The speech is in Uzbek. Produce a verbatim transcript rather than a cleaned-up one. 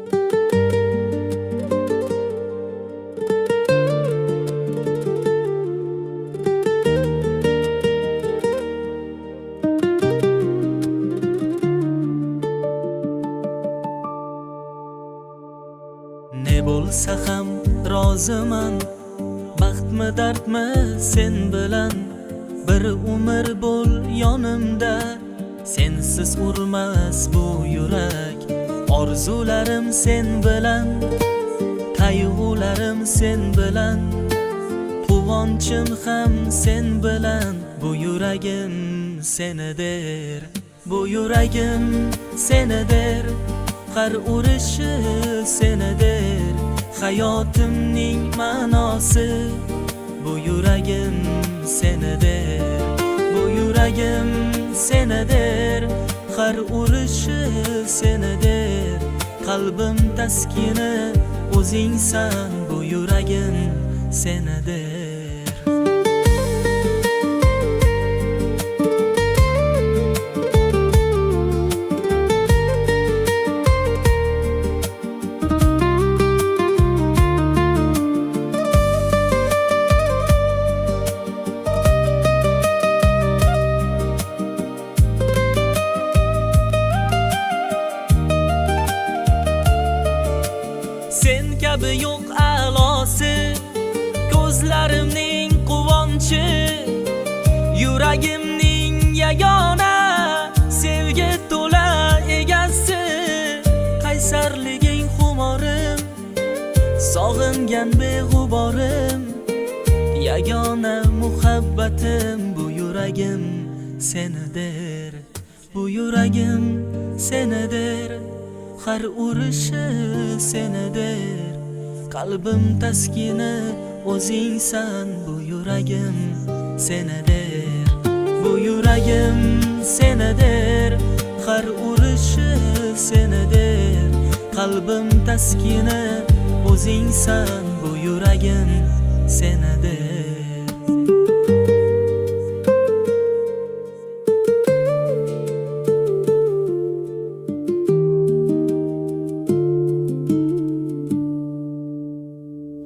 Ne bo'lsa ham roziman, baxtmi dardmi sen bilan. Bir umr bo'l yonimda, sensiz urmas bu yurak. Orzularim sen bilan, qayg'ularim sen bilan, quvonchim ham sen bilan. Bu yuragim senidir, bu yuragim senidir, har urishi senidir, hayotimning ma'nosi. Bu yuragim senidir, bu yuragim senidir, har urishi senidir, qalbim taskini o'zingsan. Bu yuragim senidir. Sen kabi yo'q a'losi, ko'zlarimning quvonchi, yuragimning yagona, sevgi to'la egasi. Qaysarliging xumorim, sog'ingan beg'uborim, yagona muhabbatim. Bu yuragim senidir, bu yuragim senidir, har urishi senidir, qalbim taskini o'zingsan. Bu yuragim senidir, bu yuragim senidir, har urishi senidir, qalbim taskini o'zingsan. Bu yuragim senidir.